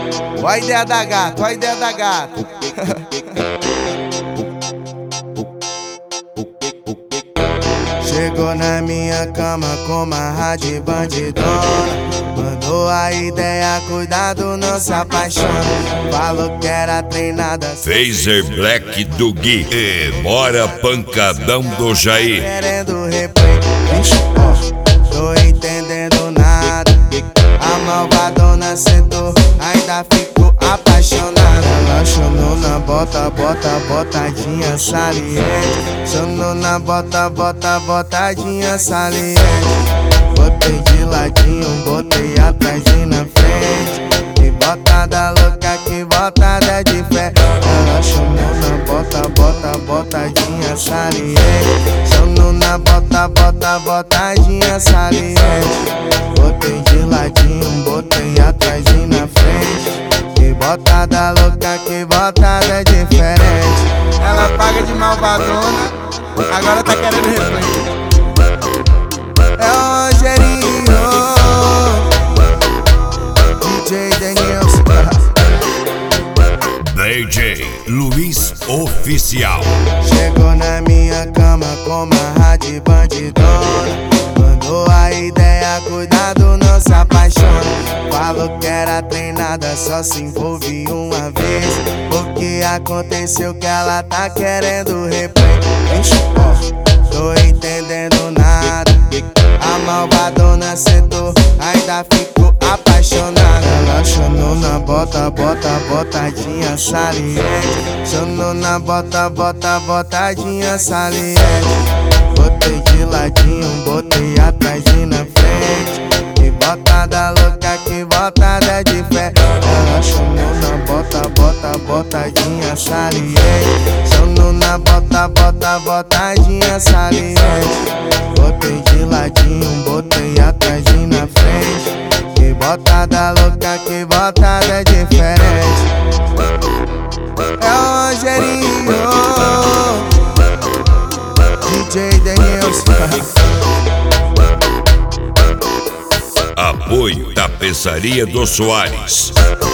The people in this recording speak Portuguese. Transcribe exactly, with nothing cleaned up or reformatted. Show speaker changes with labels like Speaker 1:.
Speaker 1: Ó a ideia da gata, ó a ideia da gata. Chegou na minha cama com uma rádio bandidona. Mandou a ideia, cuidado, não se apaixona. Falou que era treinada.
Speaker 2: Phaser Black do Gui e bora pancadão do Jair.
Speaker 1: Querendo replay, vixe, ó, tô entendendo nada. A malvadona sentou, ainda ficou apaixonada. Ela chamou na bota, bota, botadinha saliente. Chamou na bota, bota, botadinha saliente. Botei de ladinho, botei atrás e na frente. Que botada louca, que botada de fé. Ela chamou na bota, bota, botadinha saliente. Chamou na bota, bota, botadinha saliente. Botei de ladinho, botei atrás e na frente. Que botada louca, que botada diferente. Ela paga de malvadona, agora tá querendo replay. É o Rogerinho, D J Denilson,
Speaker 2: D J Luiz Oficial.
Speaker 1: chegou na minha cama com uma rádio bandidona. Mandou a ideia, cuidado, não se apaixona. Falou que era treinada, só se envolve uma vez. O que aconteceu que ela tá querendo replay? Vixe, ó, tô entendendo nada. A malvadona sentou, ainda ficou apaixonada. Ela chamou na bota, bota, botadinha saliente. Chamou na bota, bota, botadinha saliente. Botei de ladinho, botei atrás e na frente. Que botada louca, que botada de fé. Ela chamou na bota, bota, botadinha saliente. Chamou na bota, bota, botadinha saliente. Botei de ladinho, botei atrás e na frente. Que botada louca, que botada diferente. É o Rogerinho, D J Denilson.
Speaker 2: Apoio Tapeçaria dos Soares.